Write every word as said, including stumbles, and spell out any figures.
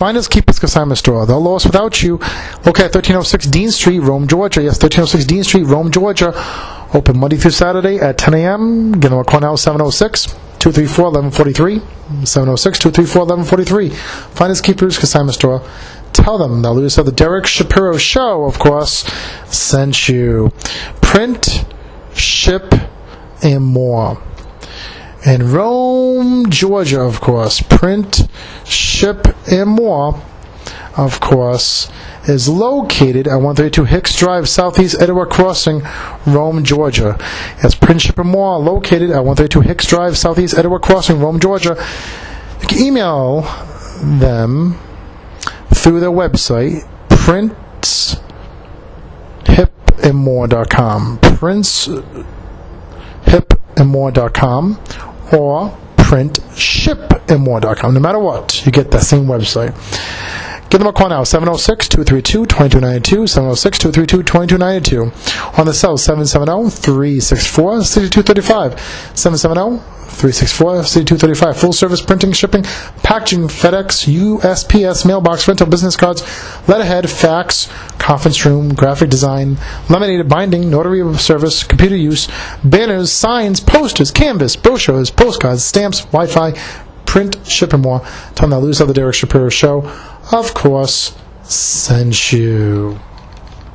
Finders Keepers Consignment Store. They're lost without you. Located at thirteen oh six Dean Street, Rome, Georgia. Yes, thirteen oh six Dean Street, Rome, Georgia. Open Monday through Saturday at ten a.m. Give them a call now, seven oh six, two three four, one one four three. seven oh six, two three four, one one four three. Finders Keepers Consignment Store. Tell them the Lewis of the Derek Shapiro Show, of course, sent you. Print, ship, and more. In Rome, Georgia, of course. Print, ship, and more, of course, is located at one thirty-two Hicks Drive, Southeast Edward Crossing, Rome, Georgia. Yes, Print, ship, and more, located at one thirty-two Hicks Drive, Southeast Edward Crossing, Rome, Georgia. You can email them through their website, prints hip and more dot com. prints hip and more dot com or print ship and more dot com. No matter what, you get that same website. Give them a call now, seven oh six, two three two, two two nine two, seven oh six, two three two, two two nine two. On the cell, seven seven zero, three six four, six two three five. seven seven zero, three six four, six two three five. Full service printing, shipping, packaging, FedEx, U S P S, mailbox, rental, business cards, letterhead, fax, conference room, graphic design, laminated binding, notary service, computer use, banners, signs, posters, canvas, brochures, postcards, stamps, Wi-Fi, print, ship, and more. Tell them that Lewis of the Derek Shapiro Show, of course, sent you.